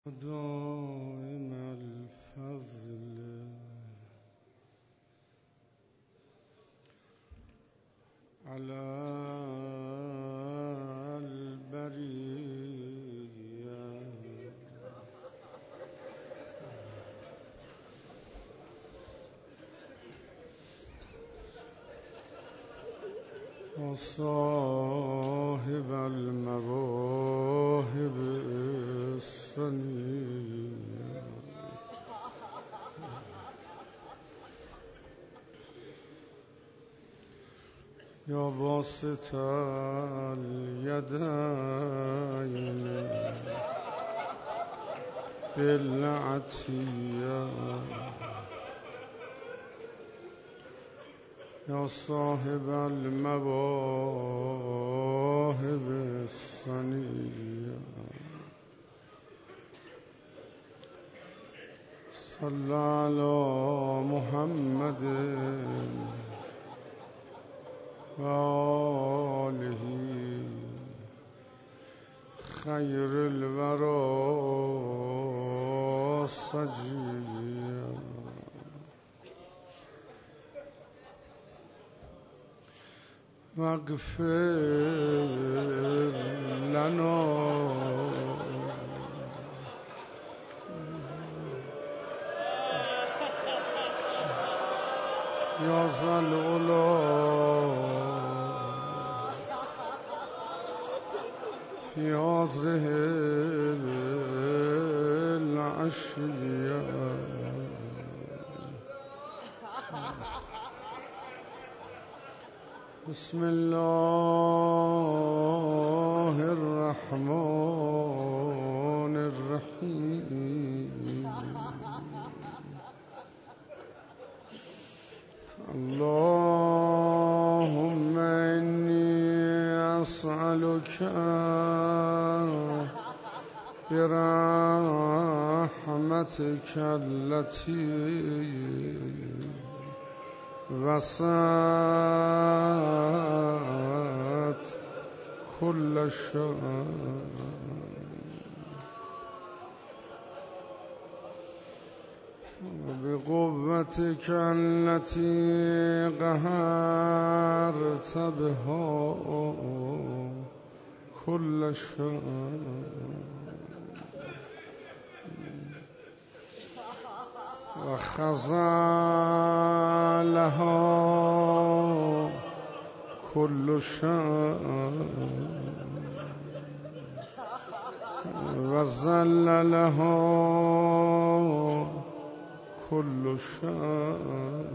دائم الفضل على البرية وصاحب المواهب السنية يا باسط اليدين بالعطية يا صاحب المواهب السنية صل على محمد وآله خير الورى سجيا واغفر لنا يا ذا العلا في هذه العشية بسم الله الرحمن الرحيم اللهم إني أسألك برحمتك التي وسعت كل شيء وبقوتك التي قهرت بها كل شيء وخزلها كل شيء وذللها كل شيء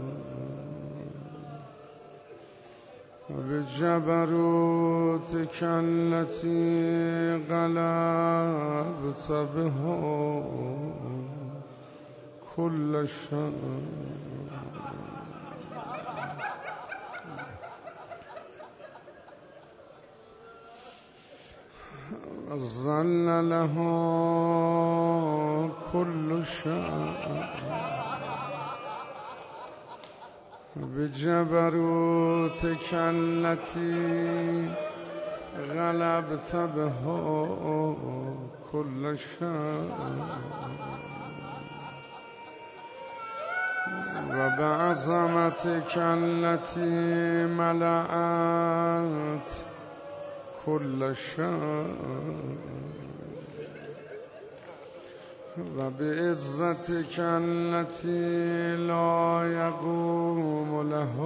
وبجبروتك التي غلبت بها كل شيء وذللها كل شيء بجبروتك التي غلبت بها كل شيء وبعظمتك التي ملأت كل شيء وبعزتك التي لا يقوم له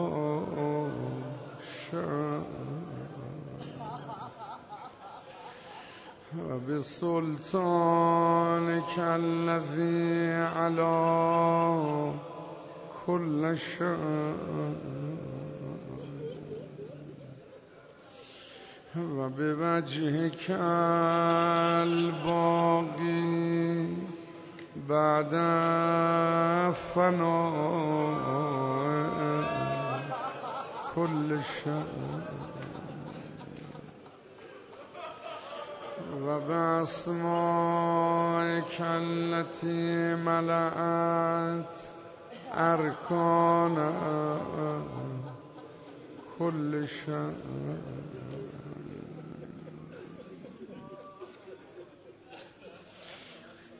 شيء وبسلطانك الذي على كل شيء وبوجهك الباقي بعد فناء كل شيء وبأسمائك التي ملأت أركان كل شيء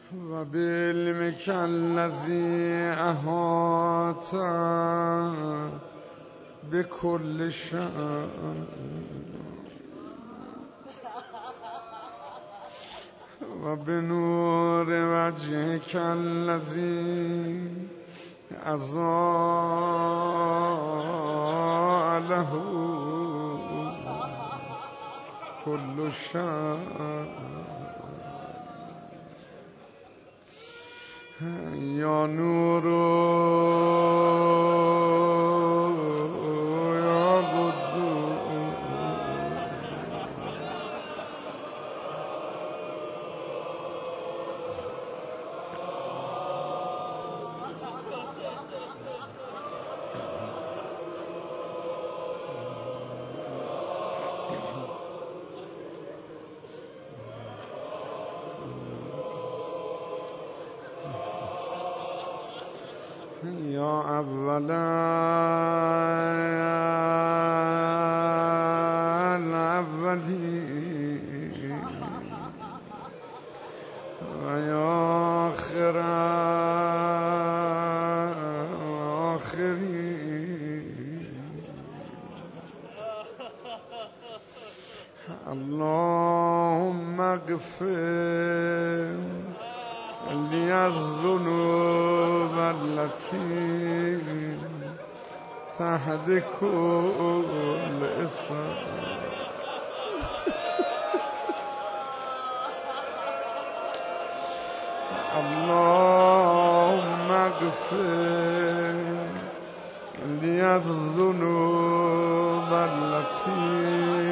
و بعلمك الذي احاط بكل شيء و بنور وجهك الذي أضاء له كل شيء يا نور يا قدوس يا أول الأولين ويا آخر الآخرين اللهم اغفر لي الذنوب التي تهدك الإسلام اللهم اغفر لي الذنوب التي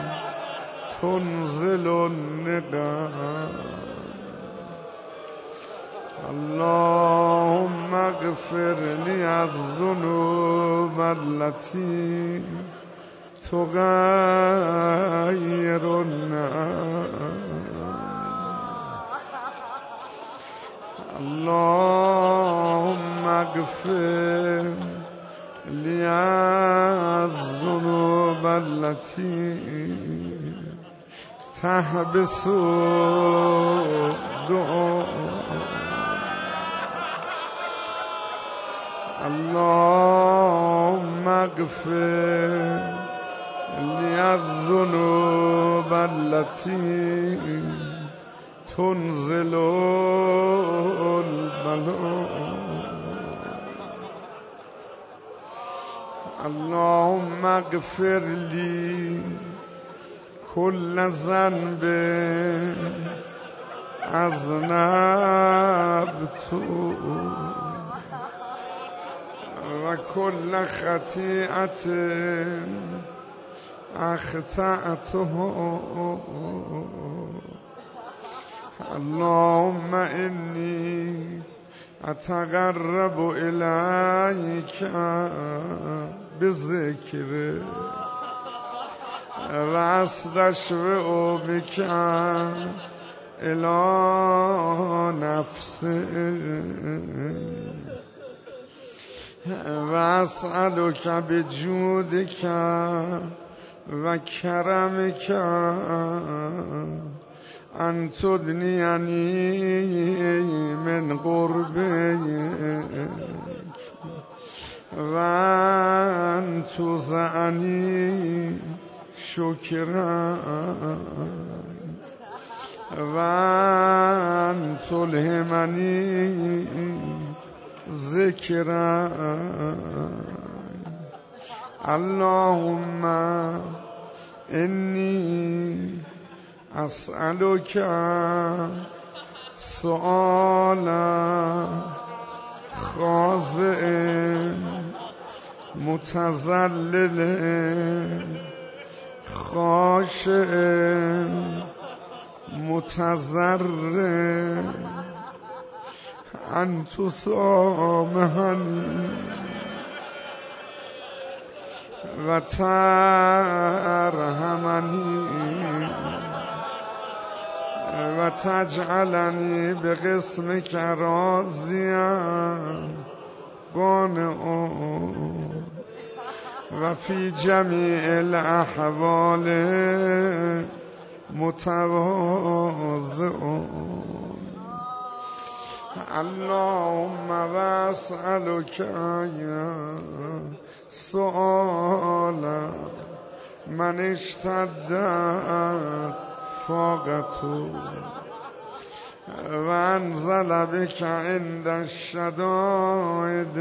تنزل الندم اللهم اغفر لي الذنوب التي تغير الناس اللهم اغفر لي الذنوب التي تحبس الدعاء اللهم اغفر لي الذنوب التي تنزل البلاء اللهم اغفر لي كل ذنب أذنبت وكل خطيئة أخطأته اللهم إني أتقرب إليك بذكرك وأستشفع بك إلى نفسي وأسألك بجودك وكرمك أن تدنيني من قربك وأن تزعني شكرا وأن تلهمني ذكرا اللهم إني أسألك سؤالا خاضع متذلل خاشع متضرع أن تسامحني وترحمني وتجعلني بقسمك راضيا قانعا وفي جميع الأحوال متواضعا اللهم واسألك سؤال من اشتدت فاقته وانزل بك عند الشدائد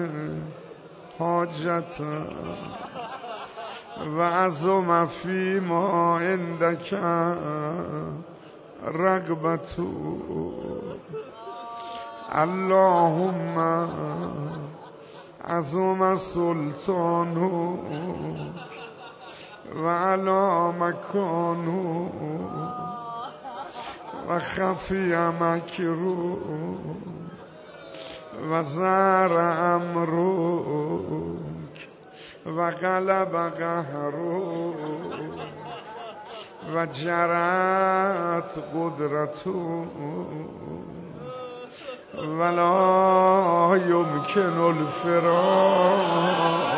حاجته وعظم فيما عندك رغبته اللهم عظم سلطانه وعلى مكانه وخفي مكروه وزار أمرك وغلب قهرك وجرت قدرته ولا يمكن الفرار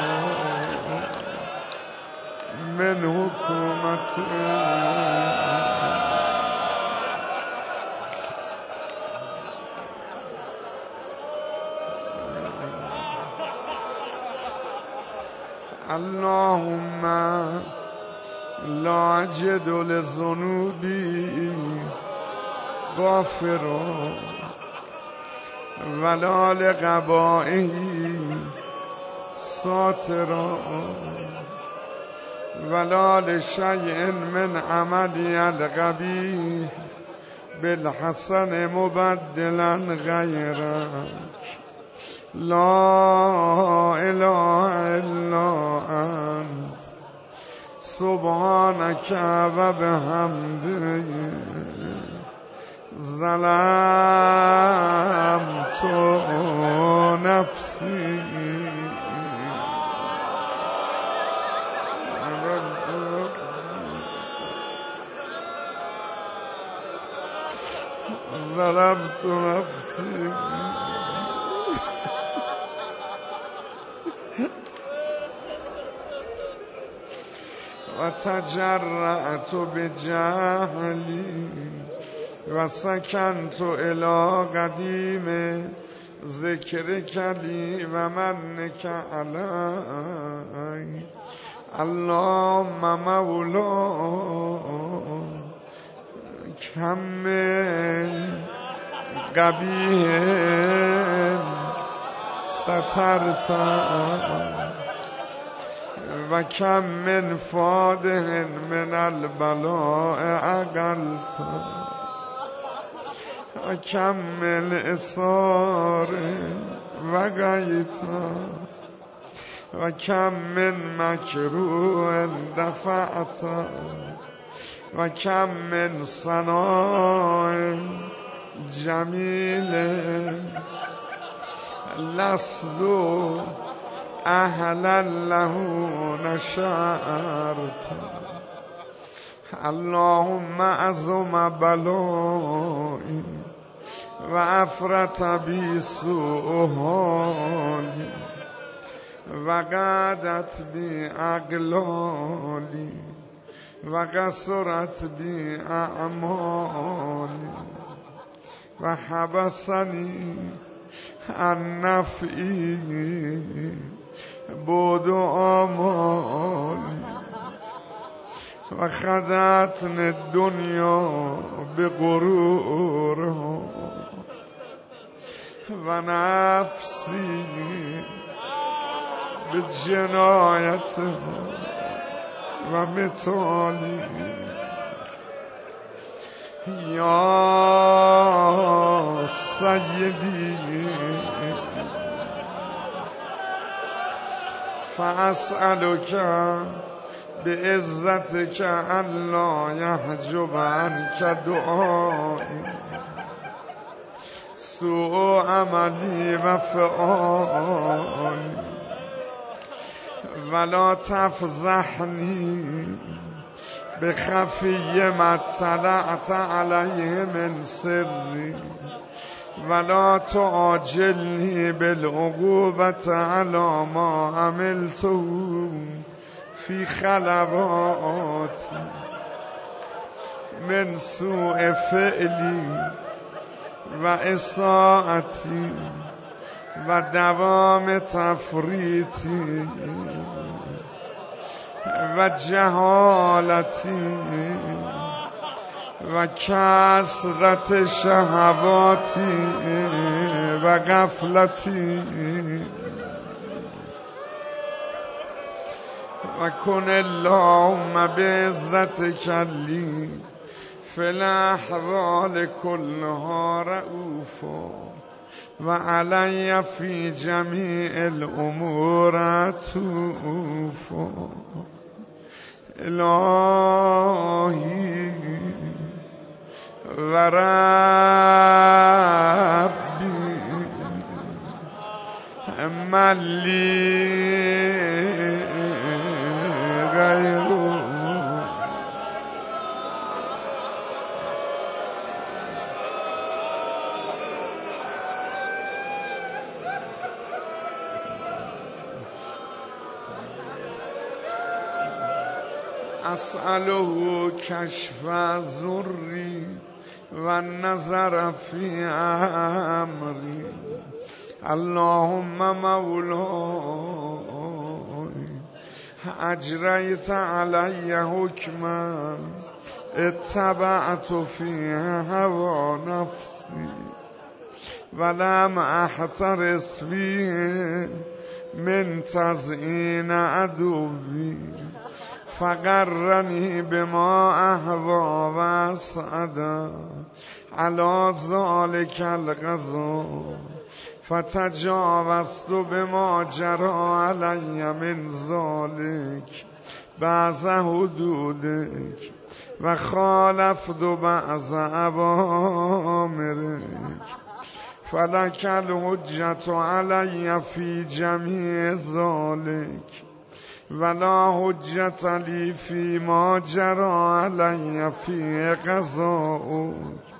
من حكومته اللهم لا أجد لذنوبي غافرا ولا لقبائه ساترا ولا لشيء من عملي القبيح بالحسن مبدلا غيرك لا إله إلا أنت سبحانك وبحمدك ظلمت نفسي ظلمت نفسي وتجرأت بجهلي وسكنت إلى قديم ذكرك لي ومنك علي اللهم مولاي كم من قبيح سترت وكم من فاده من البلاء عقلت وكم من إصار وقيت وكم من مكروه دفعت وكم من صناع جميل لست أهلا له نشأرت اللهم عظم بلائي وأفرط بي سوء حالي وقعدت بي أغلالي وقصرت بي أعمالي وحبسني عن نفعي بود آمالي وخدعتني الدنيا بغرورها ونفسي بجنايتها ومثالي يا سيدي فأسألك بعزتك أن لا يحجب عنك دعائي سوء عملي وفعالي ولا تفضحني بخفي ما اطلعت عليه من سري ولا تعجلني بالعقوبة على ما عملته في خلواتي من سوء فعلي و اساءتی و دوام تفریطی و جهالتی و کثرت شهواتی و غفلتی و کن اللهم بعزتک لی فی الاحوال کلها رؤوفا و علی فی جمیع الامور عطوفا. الهی و ربی من لی غیره. اسأله کشف ضری و نظر فی امری. اللهم مولاي اجریت علی حکما اتبعت فیه هوا نفسی ولم احترس فیه من تزیین عدوی فقرنی بما اهوا و اسعدا علی ذلک القضا فتجاوزت بما جرى علی من ذلک بعض حدودک و خالفت بعض اوامرک فلک الحجة علی فی جمیع ذلک ولا حجة لی فی ما جرى علی فی قضاؤک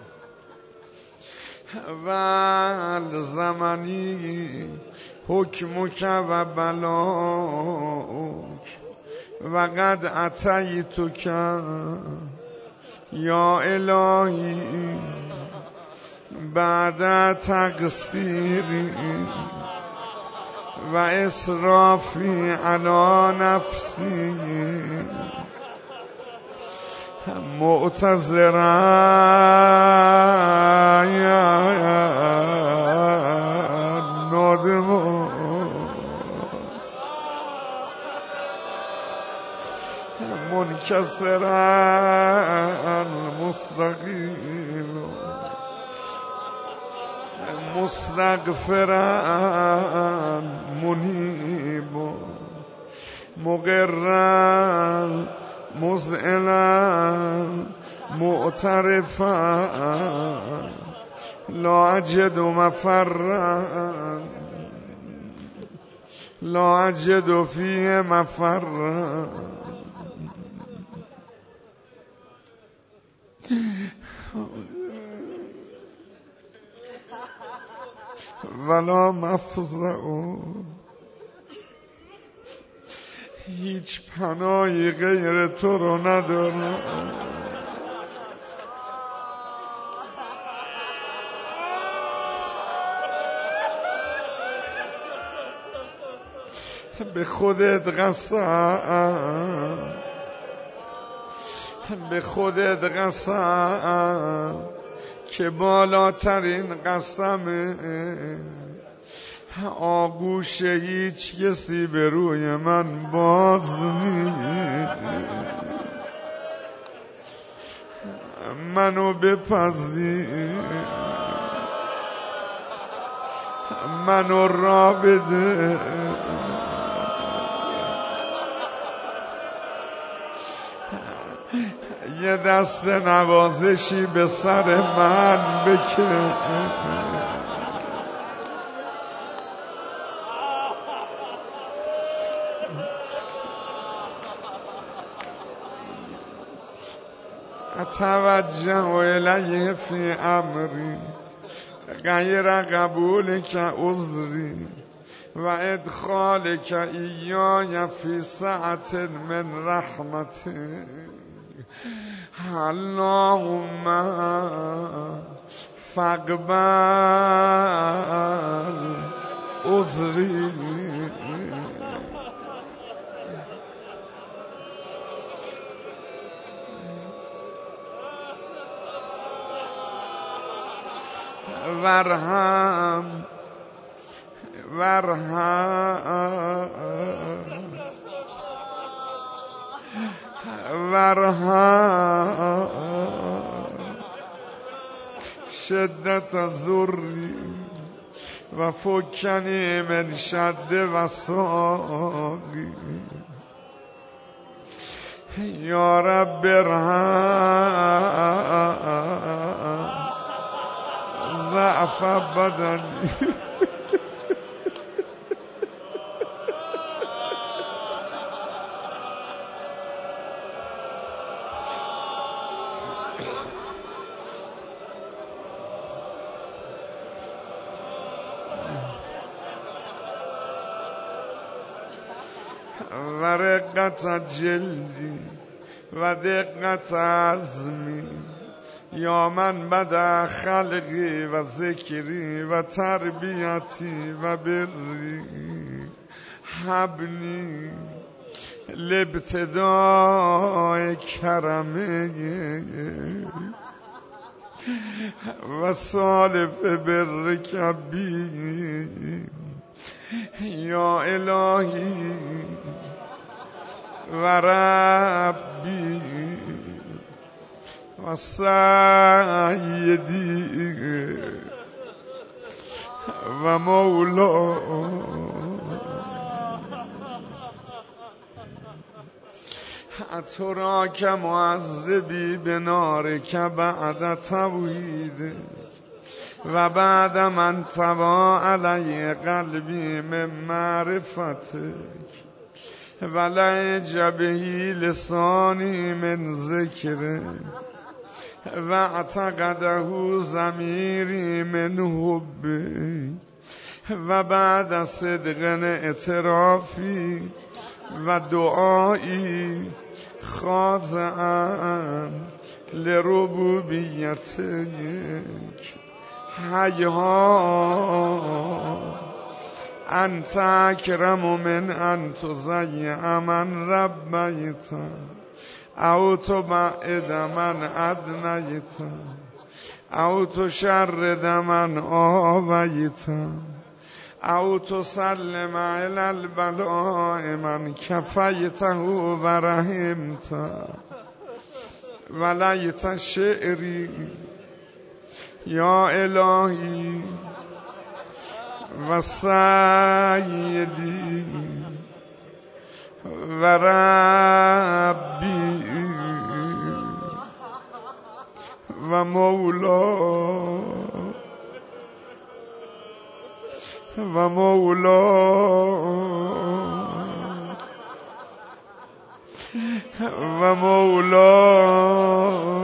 و الزمنی حکمک و بلاؤک و قد اتیتک یا الهی بعد تقصیری و اسرافی علی نفسی معتذرا نادما منکسرا مستقیم مستغفرا منیب مقرا مذعنا معترفا لا اجد مفرا لا اجد فیه مفرا ولا مفزع هیچ پناهی غیر تو رو ندارم. به خودت قسم به خودت قسم که بالاترین قسمه آغوش هیچ کسی به روی من باز نیست. منو بپذیر منو را بده یه دست نوازشی به سر من بکن اتوجه الیه فی امری غیر قبولک عذری و ادخالک ایای فی سعة من رحمتی. اللهم فقبل عذری ورهم شدت ذری و فکنی من شد و ساقی یا رب ارحم ضعف بدنی و رقت جلدی و دقت عزمی یا من بدا خلقی و ذکری و تربیتی و بری حبنی لابتداء کرمه و سالف برک بی یا الهی و ربی و سیدی و مولا تو را که معذبی به نار که بعد توحید و بعد من طوا علی قلبی من معرفتک و لهج بهی لسانی من ذکرک و اعتقده ضمیری من حبک و بعد صدق اعترافی و دعایی خاضعا لربوبیتک هیها انت اکرم من ان تضیع من ربیت او تبعد من ادنیت او تشرد من آویت او تسلم الى البلاء من کفیته و رحمت ولیت شعری یا الهی و سیدی و ربی و مولا و مولا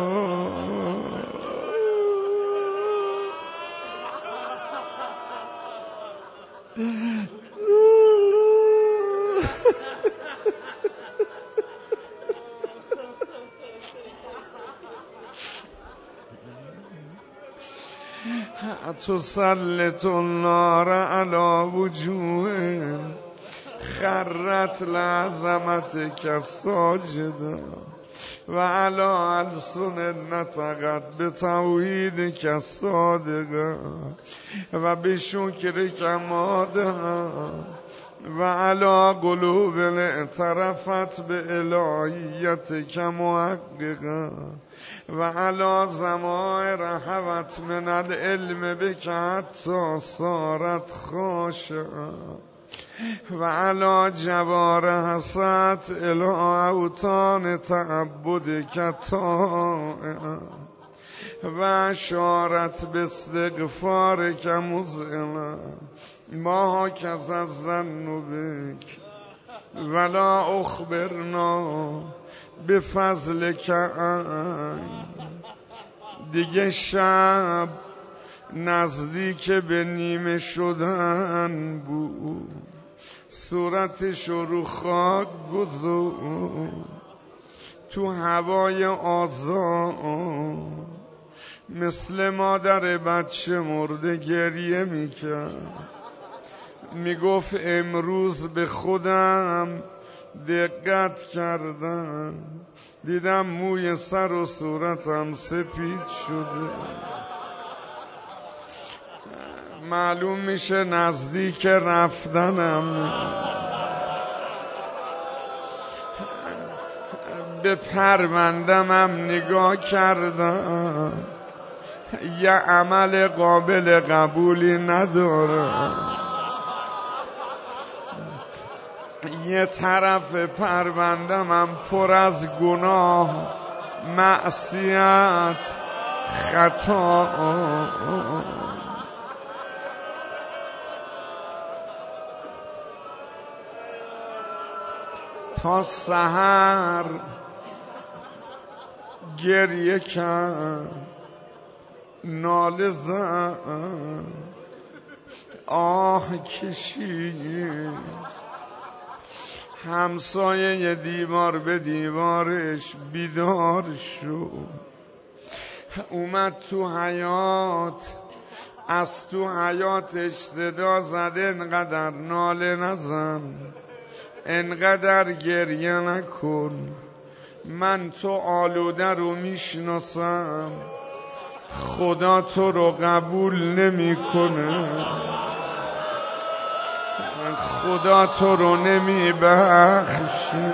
تسلط النار على وجوه خرت لعظمتك ساجدا و على السن نطقت بتوحیدك الصادقا و بشکرك مادها و على قلوب اعترفت بإلهیتك محققا و علی ضمائر حوت من العلم بک حتی صارت خاشعا و علی جوارح حسات الی اوطان تعبدک طائعا و اشارت باستغفارک مذعنا ما هکذا الظن بک ولا اخبرنا بفضلک ان دیگه شب نزدیک به نیمه شدن بود صورتش رو خاک گذاشت تو هوای آزاد مثل مادر بچه مرده گریه میکرد. میگفت امروز به خودم دقت کردم، دیدم موی سر و صورتم سپید شده. معلوم میشه نزدیک رفتنم. به پروندمم نگاه کردم، یه عمل قابل قبولی نداره. یه طرف پروندمم پر از گناه، معصیت، خطا. تا سحر گریه کرد، ناله زد، آه کشید. همسایه دیوار به دیوارش بیدار شد، اومد تو حیاط، از تو حیاطش صدا زد انقدر ناله نزن، انقدر گریه نکن، من تو آلوده رو میشناسم، خدا تو رو قبول نمیکنه، خدا تو رو نمیبخشه.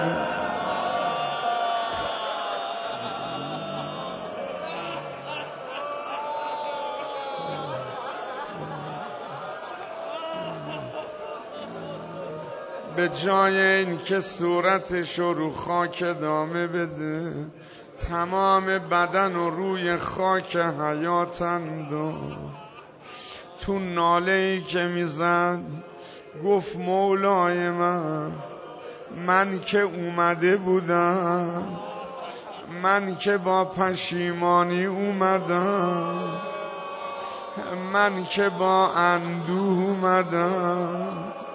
به جای این که صورتش رو خاک ادامه بده، تمام بدن رو روی خاک حیات انداخت. تو ناله ای که میزد گفت مولای من که اومده بودم، من که با پشیمانی اومدم، من که با اندوه اومدم،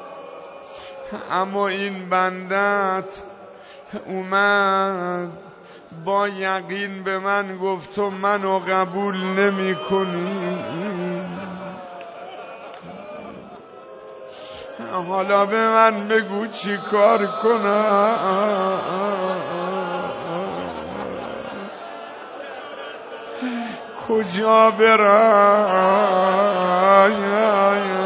اما این بندت اومد با یقین به من گفت تو منو قبول نمی کنی، حالا به من بگو چی کار کنم، کجا برم.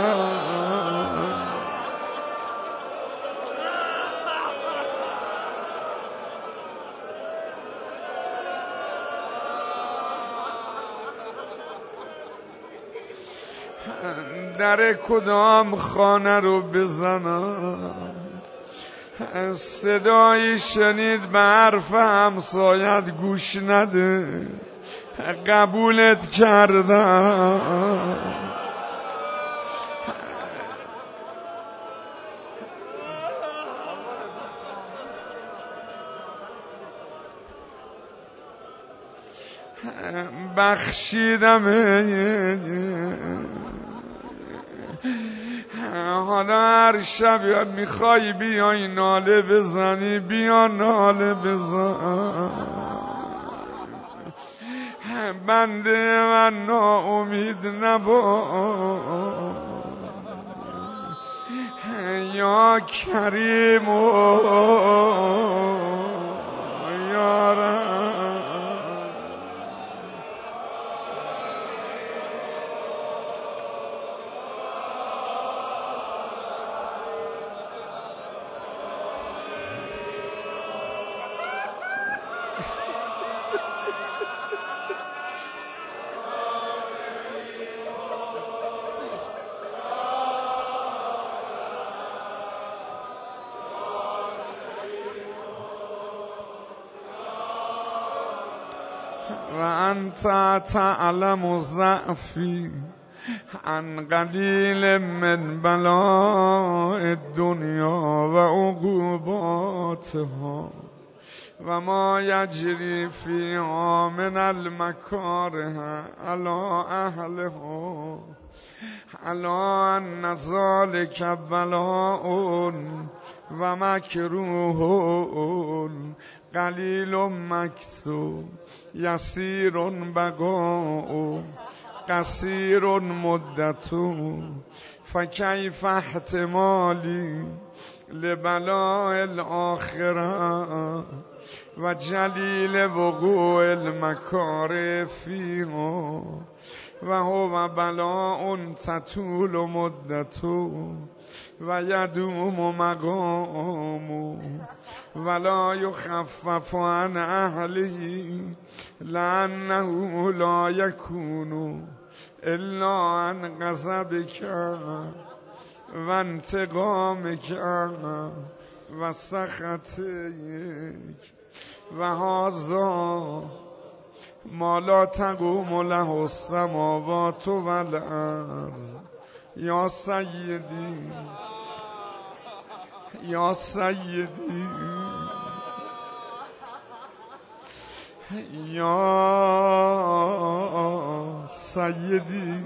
در کدام خانه رو بزنم، صدایی شنید به حرف همسایت گوش نده، قبولت کردم. بخشیدم. حالا هر شب میخوای بیای ناله بزنی، بیا ناله بزن. بنده من ناامید نباش، یا کریم و یا رحیم. و انت تعلم ضعفی عن قلیل من بلاء الدنیا و عقوباتها و ما یجری فیها من المکاره علی اهلها، علی ان ذلک بلاء و مکروه قلیل مکتوب یسیر بقاء قصیر مدت فکیف احتمالی لبلاء الاخره و جلیل وقوع المکاره فیها و هو بلاء تطول مدت و یدوم مقام ولا یخفف عن اهله لانه لا یکون الا عن غضبک و انتقامک و سخطک و هذا ما لا تقوم له السماوات والارض یا سیدی یا سیدی یا سیدی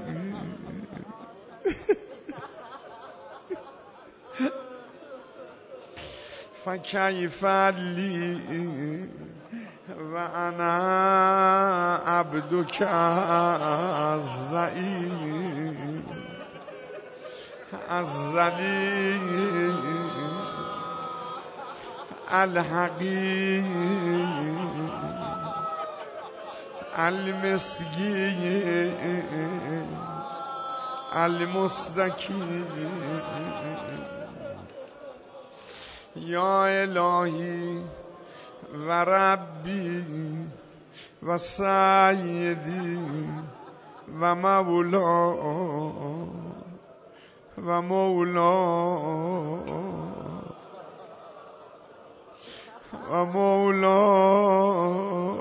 فکیف لی و انا عبدک الضعیف الذلیل الحقیر المسکین المستکین یا الهی و ربی و سیدی و مولا و مولا و مولا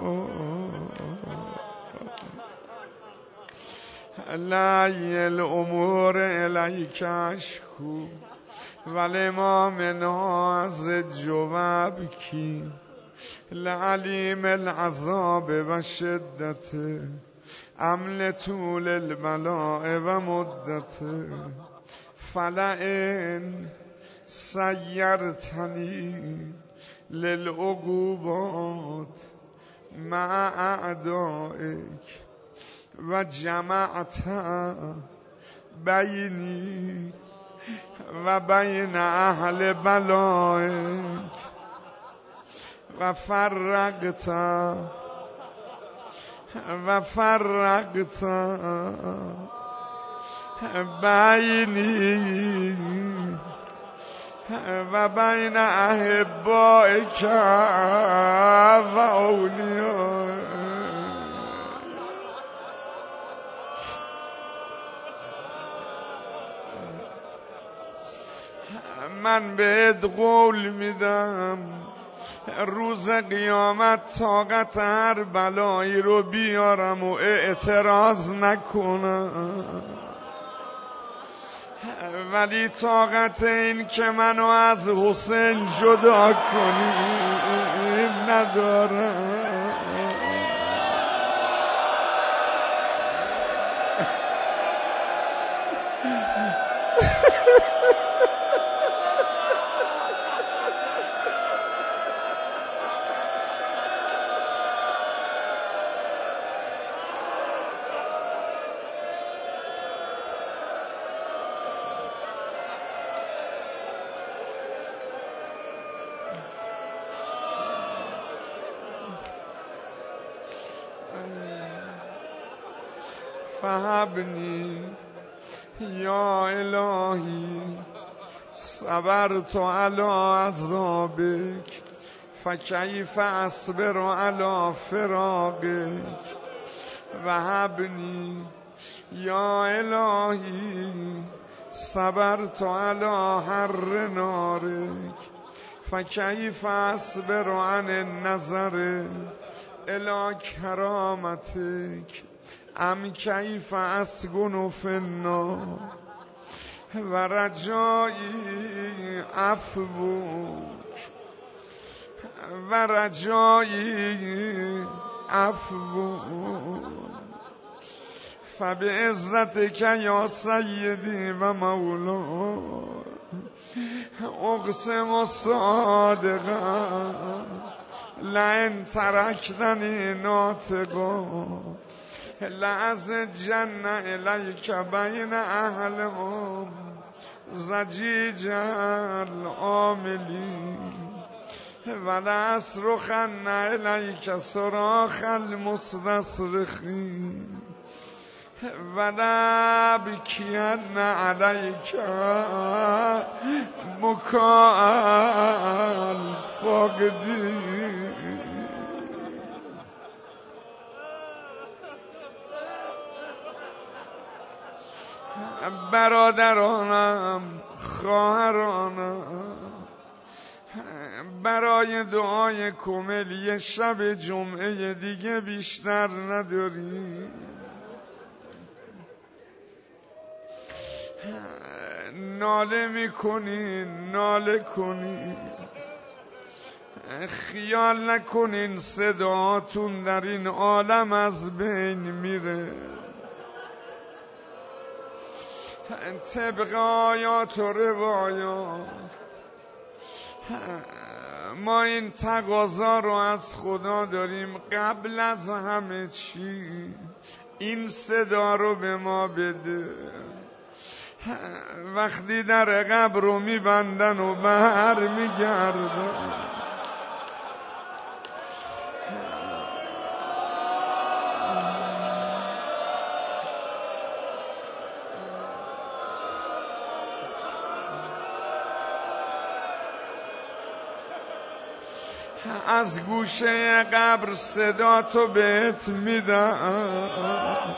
لی الامور الیک اشکو ولما منها از جوابکی لعلیم العذاب و شدت عمل طول البلاء و مدت فلئن سیرتنی للعقوبات مع اعدائک و جمعت بینی و بین اهل بلائک و فرقت بینی و بین احبائک و اولیائک. من بهت قول میدم روز قیامت طاقت هر بلایی رو بیارم و اعتراض نکنم، ولی طاقت این که منو از حسین جدا کنی ندارم. فهبنی یا الهی صبرت علی عذابک فکیف اصبر علی فراقک وهبنی یا الهی صبرت علی حر نارک فکیف اصبر عن النظر الی کرامتک ام کیف اسکن فی النار و رجایی عفوک و رجایی عفوک فبعزتک یا سیدی و مولا اقسم صادقا لئن ترکتنی ناطقا لأزجن الیک بین اهلهم زجیج العاملین ولأصرخن الیک صراخ المستصرخین ولأبکین علیک بکاء الفاقدین. برادرانم، خواهرانم، برای دعای کملی شب جمعه دیگه بیشتر نداریم. ناله میکنین، ناله کنین، خیال نکنین صداتون در این عالم از بین میره. طبق آیات و روایات ما این تقاضا رو از خدا داریم قبل از همه چی این صدا رو به ما بده. وقتی در قبر رو میبندن و بر میگردن از گوشه قبر صدا تو بهت میدن،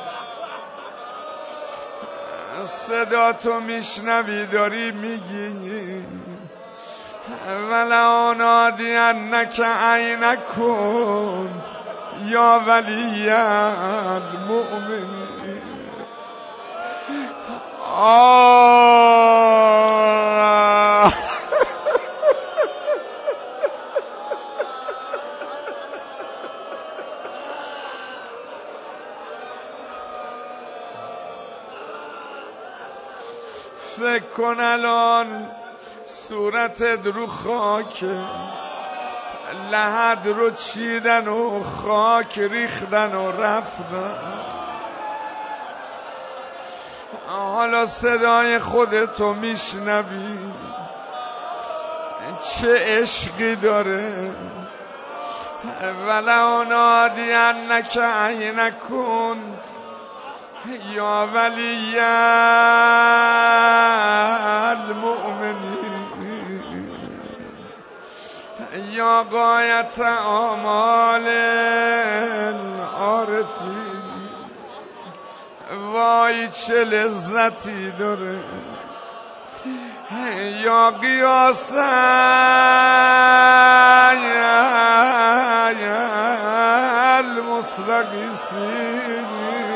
صدا تو میشنوی داری میگی ولو نادینک عین کن یا ولی المؤمنین. فکر کن الان صورتت رو خاک، لحد رو چیدن و خاک ریختن و رفتن. حالا صدای خودتو میشنوی چه عشقی داره. ولو نادینک عین کن یا ولی المؤمنین یا غایت آمال العارفین. وای چه لذتی داره. یا قیاس المستغیثین.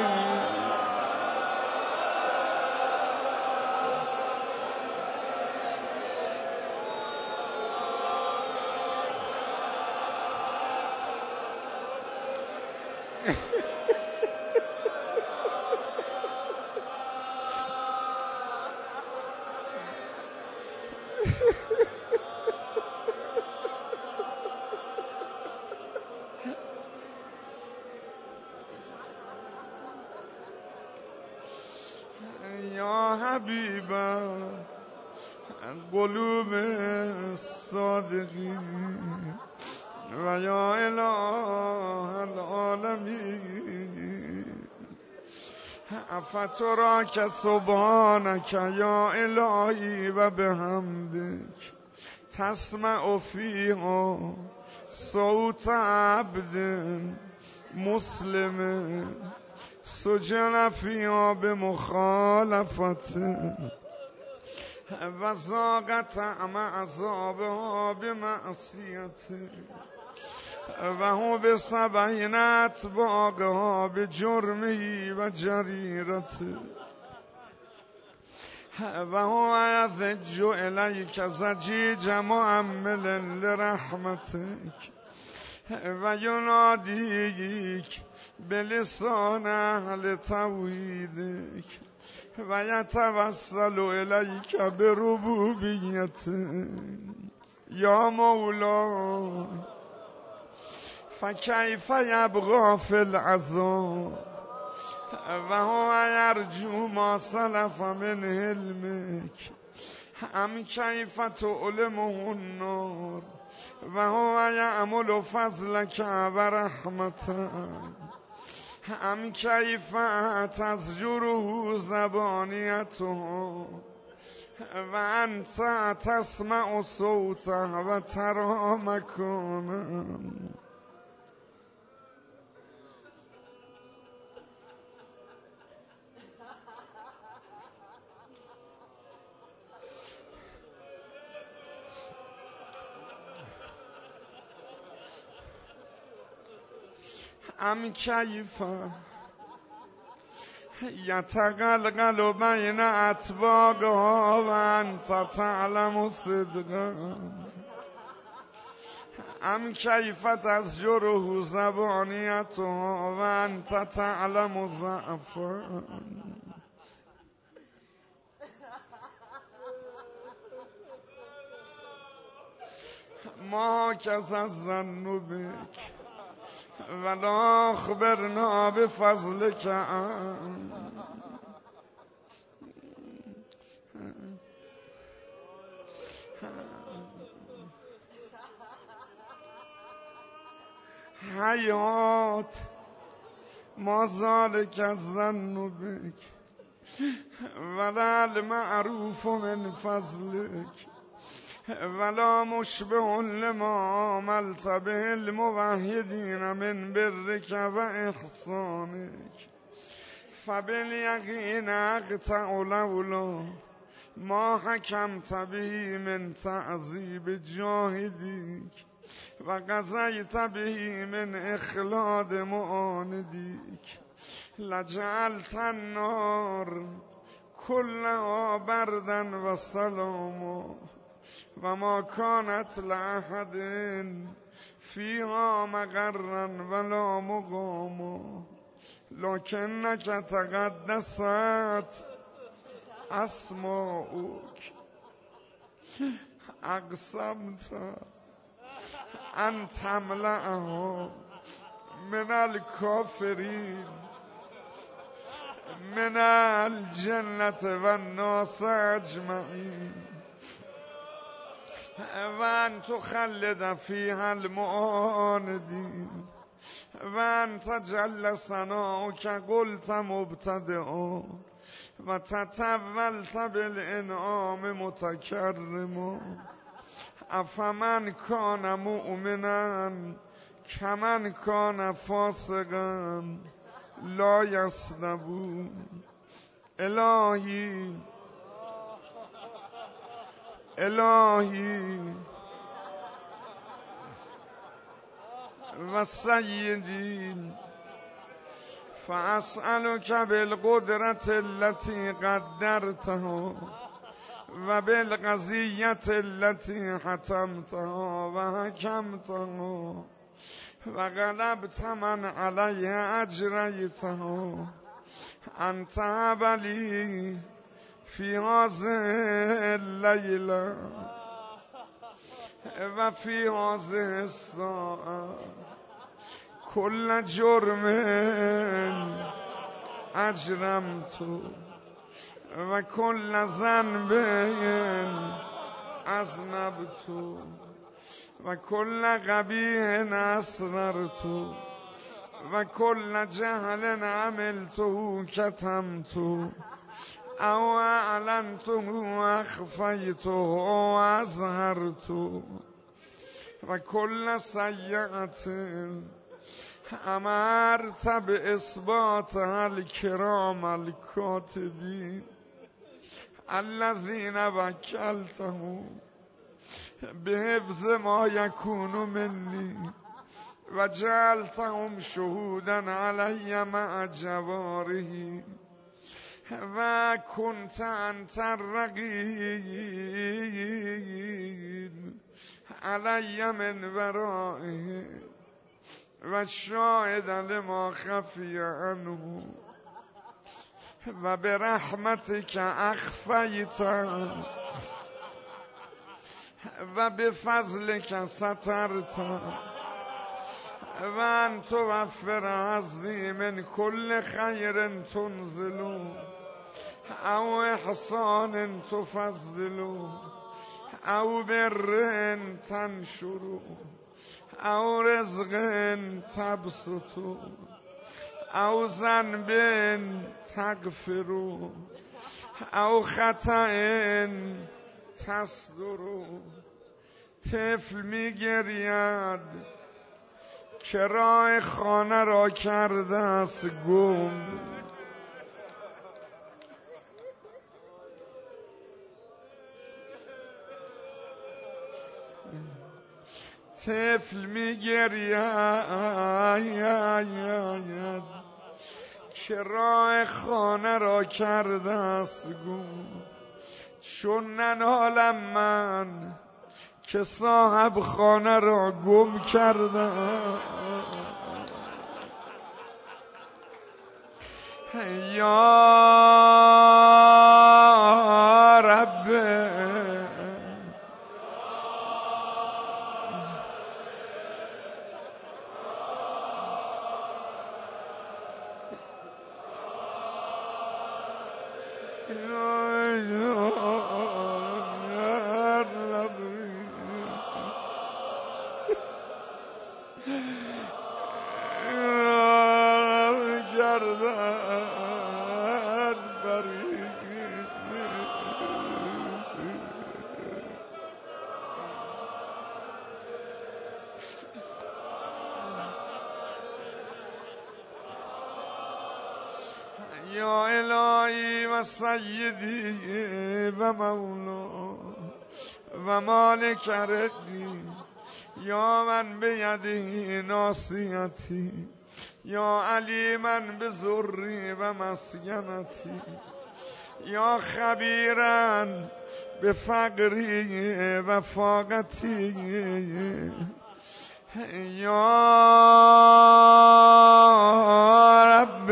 یا حبیب قلوب الصادقین و یا اله العالمین افتراک سبحانک یا الهی و بحمدک تسمع فیها صوت عبد مسلم سجن فیها بمخالفته و ذاق طعم عذابها بمعصیته و هو بسبعین اتباقها بجرمه و جریرته و هو یضج الیک زجیج معمل لرحمتک و ینادیک بلسان اهل توحیدک و یتوسل الیک بربوبیتک. یا مولا فکیف یبقى فی العذاب و هو یرجو ما سلف من حلمک ام کیف تعلمه النار و هو یعمل فضلک و رحمتک ام کیف تزجره زبانیته و انت تسمع صوته و ترى مکانه. ام کیف یتقلقل بین اطباقها و انت تعلم صدقا ام کیف تزجره زبانیتها و انت تعلم ضعفا. ما کس الظن بک ولا اخبرنا بفضلک حیات ما ذلک الظن بک ولا المعروف من فضلک ولا مشبه لما عملت به الموحدین من برک و احسانک فبالیقین اقطع لولا ما حکمت به من تعذیب جاهدیک و قضیت به من اخلاد معاندیک لجعلت النار كلها بردا و سلاما و ما كانت لأحد فيها مقرا ولا مقاما لكنك تقدست اسماؤك اقسمت ان تملأها من الكافرين من الجنة والناس اجمعين و ان تخلد فيها المعاندين و انت جل ثناؤک قلت مبتدئا و تطولت بالانعام متکرما افمن کان مؤمنا کمن کان فاسقا لا یستوون. الهی و سیدی فاسألک بالقدرة التي قدرتها و بالقضیة التي حتمتها و حکمتها و غلبت من علیه اجریتها ان تهب لی فی هذه اللیلة و فی هذه الساعة كل جرم اجرمت و کل ذنب اذنبت و کل قبیح اسررت و کل جهل عملته کتمت او اعلنته و اخفیته و اظهرت و کل سیئت امرت باثبات الکرام الکاتبین الذین وکلتهم بحفظ ما یکون منی و جعلتهم شهودا علی مع جواره و کنت انت الرقیب علی من ورائه و شاهد لما خفی عنه و برحمتک اخفیت و بفضلک سترت و ان توفر عزی من کل خیر تنزلو او احسان تفضلو او بر تنشرو او رزق تبسطو او ذنب تغفرو او خطأ تصدرو. طفل میگرید که راه خانه را کرده است گم، طفل میگرید که راه خانه را کرده است گم، چون ننالم من که صاحب خانه را گم کردم. یا رب یا الهی و سیدی و مولا و مالک رقی، یا من بیده ناصیتی، یا علیما بضری و مسکنتی، یا خبیرا بفقری و فاقتی، یا رب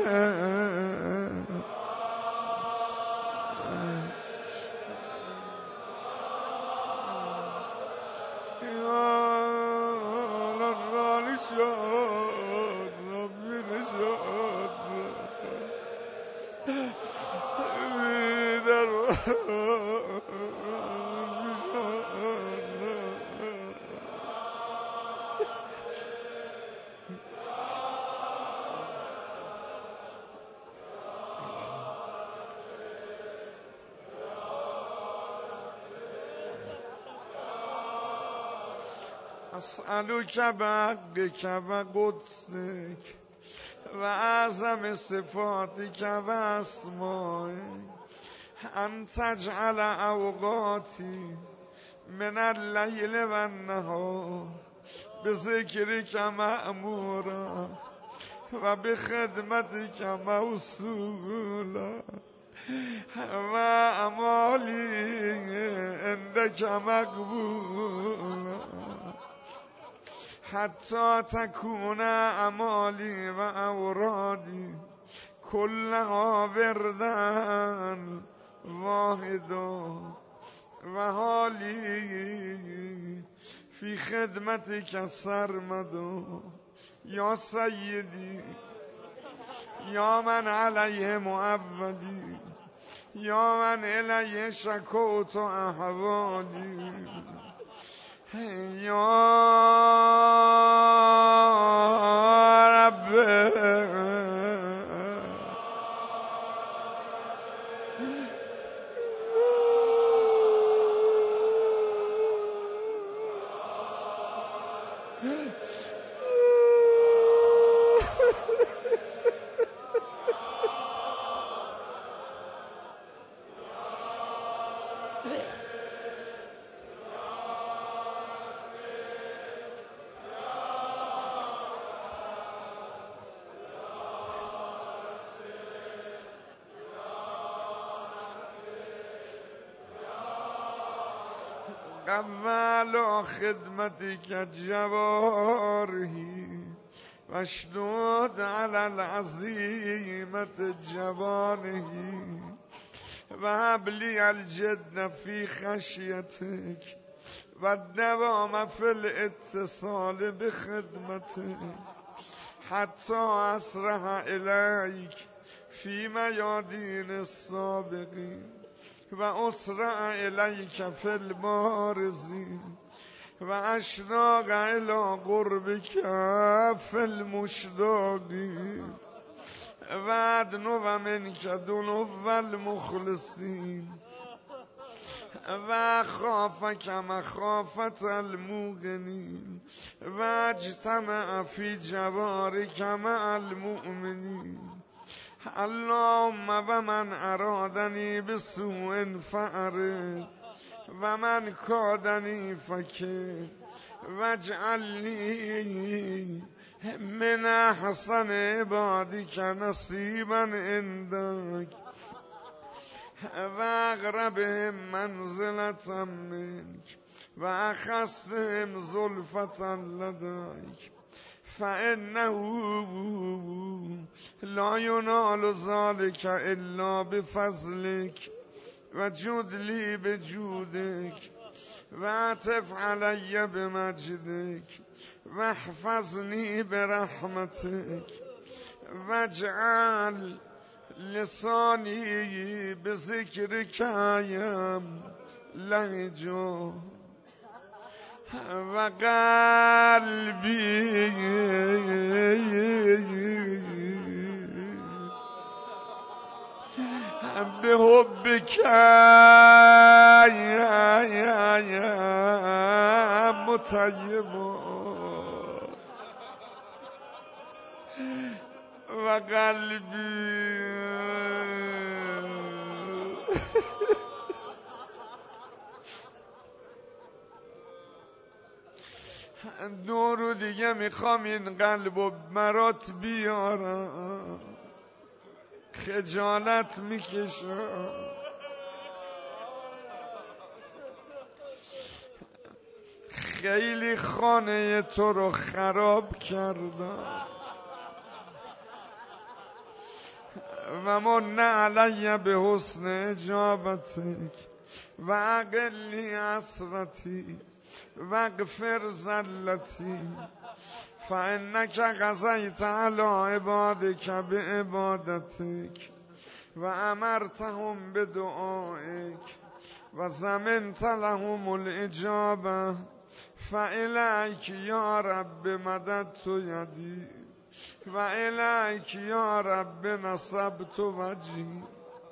اسألوک بحقک و قدسک و اعظم صفاتک و اسمائک ان تجعل اوقاتی من اللیل و النهار بذکرک مأمورا و بخدمتک موصولا و اعمالی عندک مقبولا حتی تکون اعمالی و اورادی کلها وردن واحدا و حالی فی خدمتک سرمدا. یا سیدی یا من علیه معولی، یا من الیه شکوت احوالی، یا رب قبل خدمتك جوارحي واشدد على العزيمة جوانحي وهب لي الجد في خشيتك و دوام فی الاتصال بخدمته حتی اسرح الیک فی میادین السابقین و اسرع الیک فی البارزین و اشتاق الی قربک فی المشتاقین و ادنو منک دنو المخلصین و خافک مخافت الموقنین و اجتمع فی جوارک مع المؤمنین اللهم و من ارادنی بسوء فأرد و من کادنی فکر واجعلنی من احسن عبادک نصیبا عندک و اقربهم منزلة منک و اخصهم زلفة لدیک فانه لا ینال ذلک الا بفضلک و جدلی بجودک و عطف علی بمجدک و احفظنی برحمتک و اجعل لسانی بذکرک یم لهجا و قلبی به حبک مطیب و قلبی دورو دیگه میخوام این قلبو برات بیارم خجالت میکشم خیلی خانه تو رو خراب کردم و من علی به حسن اجابتک و اقلی اسرتی و اغفر زلتی فانک قضیت علی عبادک بعبادتک و امرتهم بدعائک و ضمنت لهم الاجابه فالیک یا رب مددت یدی و الیک یا رب نصبت وجهی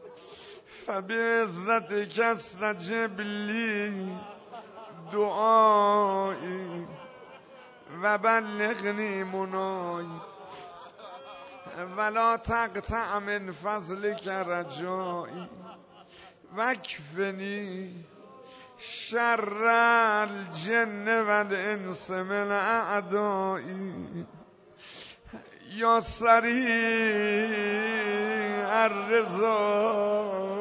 فبعزتک استجب لی دعایی و بلغنی منایی ولا تقطع من فضلک رجایی وکفنی شر الجن و الانس من اعدایی یا سریع الرضا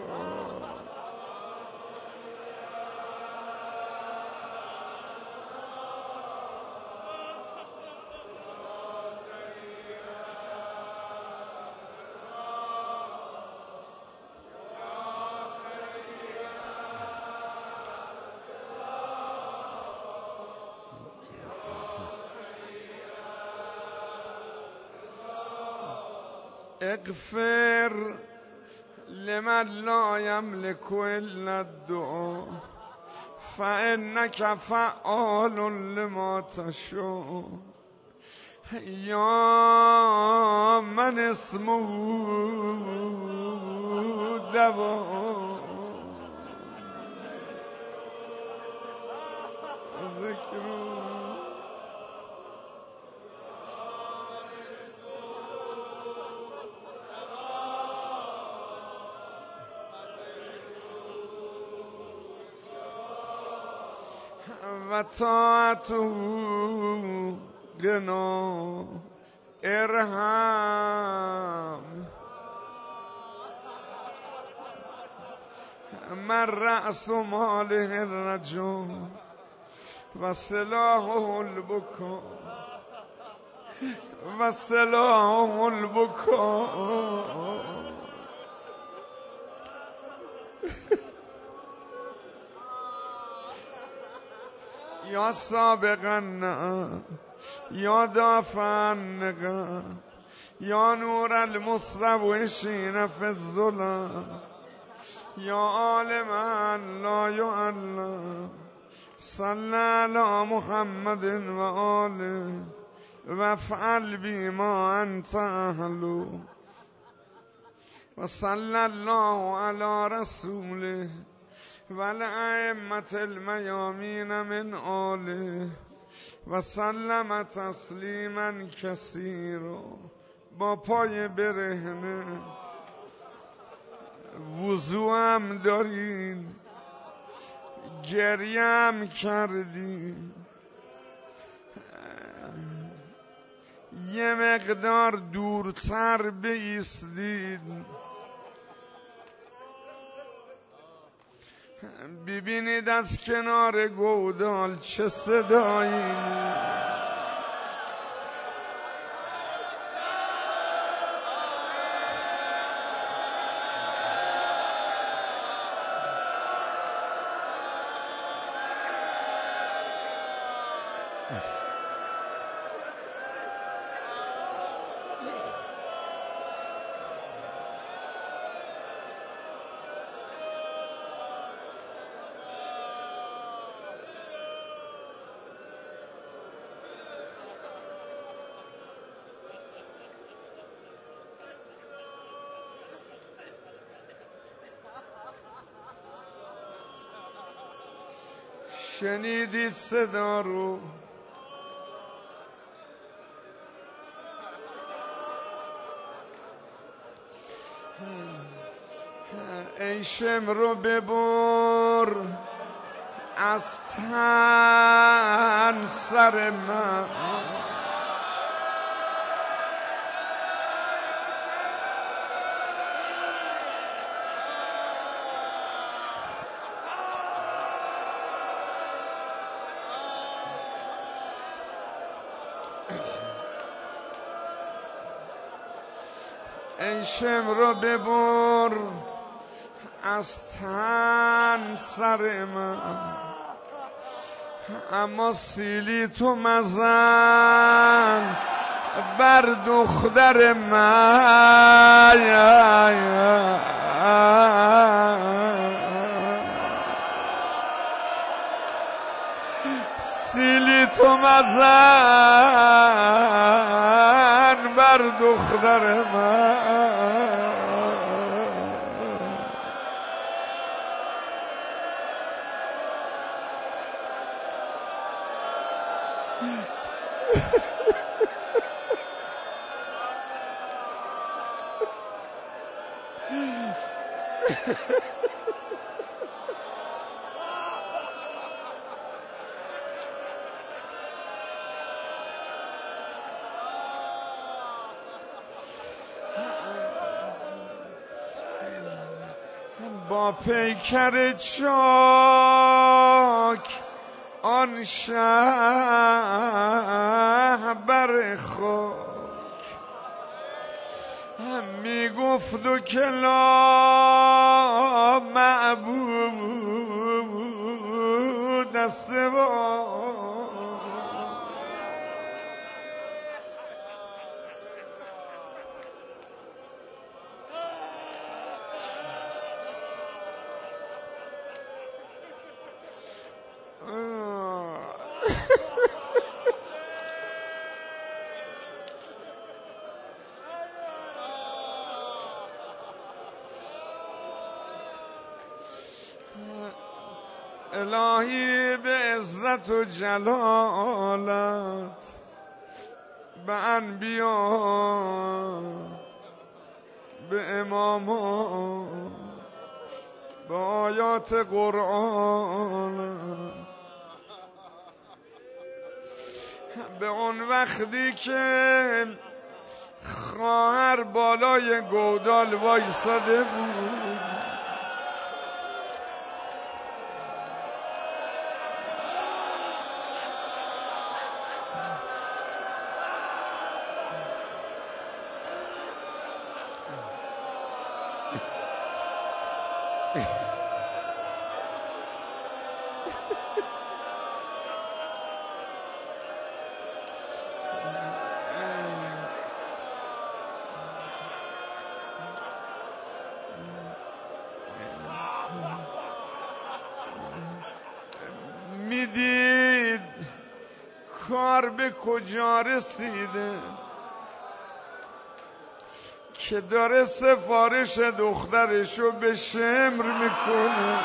اغفر لمن لا یملک الا الدعاء فانک فعال لما تشاء یا من اسمه دوا ذکر و طاعته غنا ارحم من رأس ماله الرجل و سلاحه البکا و سلاحه البکا یا سابقا یا دافعا یا نور المستوحشین فی الظلم یا عالما لا یعلم صلی علی محمد و آله وافعل بما انت اهله و صلی الله علی رسوله و الائمة المیامین من آله و سلم تسلیما کثیرا. با پای برهنه وضو هم دارین، گریه هم کردین، یه مقدار دورتر بایستید ببینید از کنار گودال چه صدایی. شنیدید صدا رو؟ ای شمر ببر از تن سر من، ای شمر ببر از تن سر من، اما سیلی تو مزن بر دختر من. سیلی تو مزن بر دختر من. با پیکر چاک آن شه بر خاک می گفت و کلا معبود است الهی به عزت و جلالت به انبیا به امامان به آیات قرآن به اون وقتی که خواهر بالای گودال وایساده بود کار به کجا رسیده که داره سفارش دخترشو به شمر میکنه؟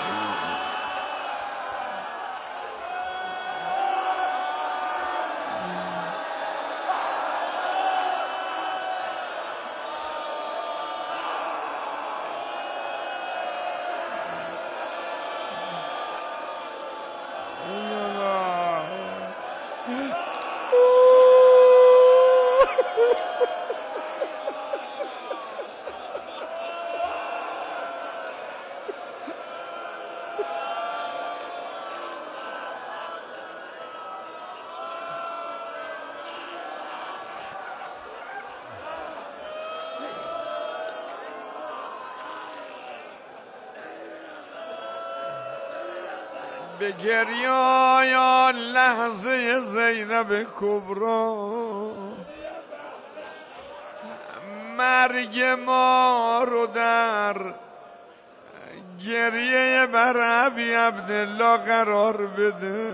به گریان لحظه زینب کبرا، مرگ ما رو در گریه بر ابی عبدالله قرار بده.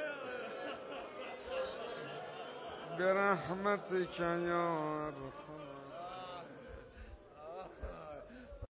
برحمتك يا ارحم